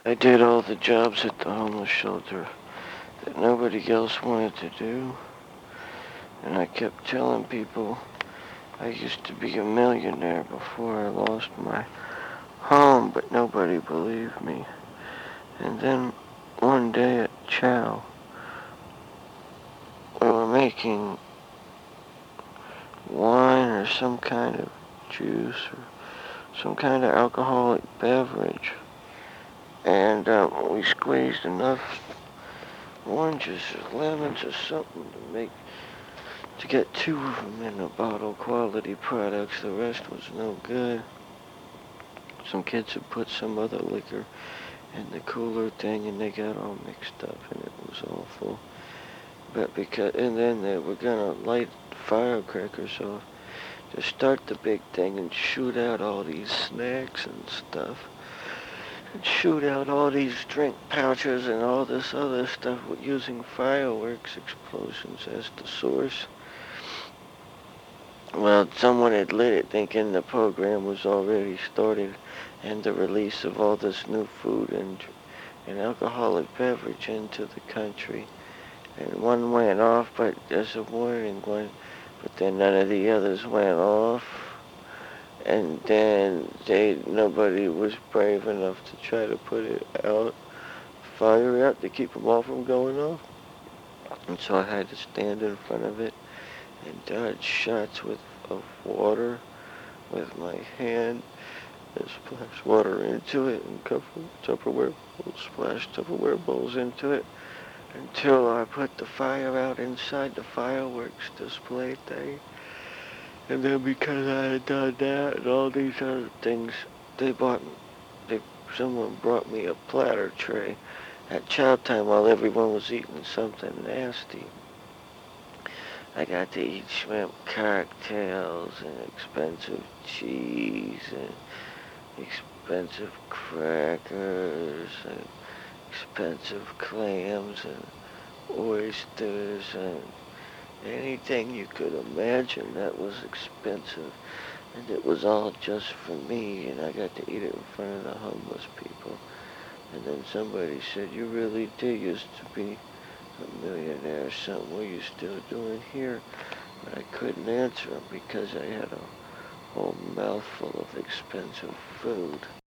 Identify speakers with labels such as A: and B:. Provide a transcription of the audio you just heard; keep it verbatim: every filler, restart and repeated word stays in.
A: I did all the jobs at the homeless shelter that nobody else wanted to do. And I kept telling people I used to be a millionaire before I lost my home, but nobody believed me. And then one day at Chow, we were making wine or some kind of juice or some kind of alcoholic beverage. And um, we squeezed enough oranges or lemons or something to make to get two of them in a bottle quality products. The rest was no good. Some kids had put some other liquor in the cooler thing and they got all mixed up and it was awful. But because, and then they were gonna light firecrackers off to start the big thing and shoot out all these snacks and stuff. And shoot out all these drink pouches and all this other stuff with using fireworks explosions as the source. Well, someone had lit it thinking the program was already started and the release of all this new food and, and alcoholic beverage into the country. And one went off, but as a warning one, but then none of the others went off. And then they, nobody was brave enough to try to put it out, fire out to keep them all from going off. And so I had to stand in front of it and dodge shots with of water with my hand and splash water into it and cover Tupperware bowls, splash Tupperware bowls into it until I put the fire out inside the fireworks display thing. And then because I had done that and all these other things, they bought, they, someone brought me a platter tray at chow time while everyone was eating something nasty. I got to eat shrimp cocktails and expensive cheese and expensive crackers and expensive clams and oysters and anything you could imagine that was expensive. And it was all just for me, and I got to eat it in front of the homeless people. And then somebody said, "You really did used to be a millionaire or something. What are you still doing here?" But I couldn't answer him because I had a whole mouthful of expensive food.